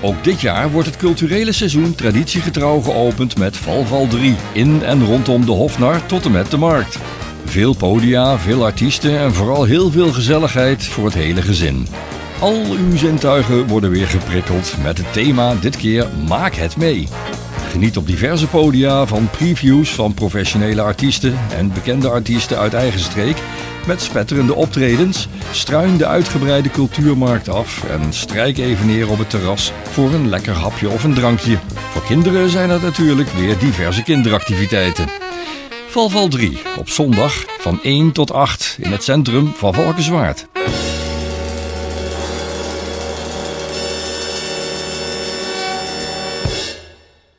Ook dit jaar wordt het culturele seizoen traditiegetrouw geopend met Valval 3 in en rondom de Hofnar tot en met de Markt. Veel podia, veel artiesten en vooral heel veel gezelligheid voor het hele gezin. Al uw zintuigen worden weer geprikkeld met het thema dit keer Maak het mee. Geniet op diverse podia van previews van professionele artiesten en bekende artiesten uit eigen streek met spetterende optredens. Struin de uitgebreide cultuurmarkt af en strijk even neer op het terras voor een lekker hapje of een drankje. Voor kinderen zijn er natuurlijk weer diverse kinderactiviteiten. Valval 3 op zondag van 1 tot 8 in het centrum van Valkenswaard.